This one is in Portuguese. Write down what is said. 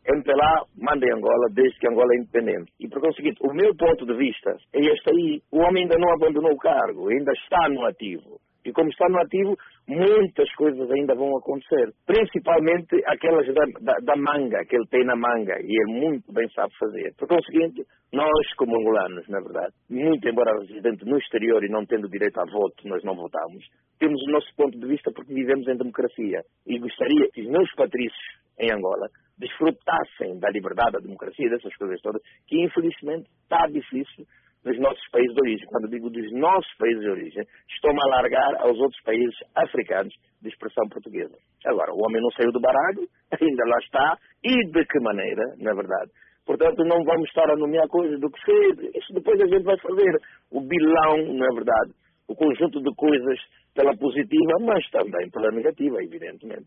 MPLA manda em Angola desde que Angola é independente. E por conseguinte, o meu ponto de vista é este aí. O homem ainda não abandonou o cargo, ainda está no ativo. E como está no ativo, muitas coisas ainda vão acontecer. Principalmente aquelas da manga, que ele tem na manga, e ele muito bem sabe fazer. Por conseguinte, nós como angolanos, na verdade, muito embora residente no exterior e não tendo direito a voto, nós não votamos, temos o nosso ponto de vista porque vivemos em democracia. E gostaria que os meus patrícios em Angola desfrutassem da liberdade, da democracia, dessas coisas todas, que infelizmente está difícil nos nossos países de origem. Quando digo dos nossos países de origem, estou-me a alargar aos outros países africanos de expressão portuguesa. Agora, o homem não saiu do baralho, ainda lá está, e de que maneira, na verdade. Portanto, não vamos estar a nomear coisas do que fez, isso depois a gente vai fazer. O bilão, na verdade, o conjunto de coisas pela positiva, mas também pela negativa, evidentemente.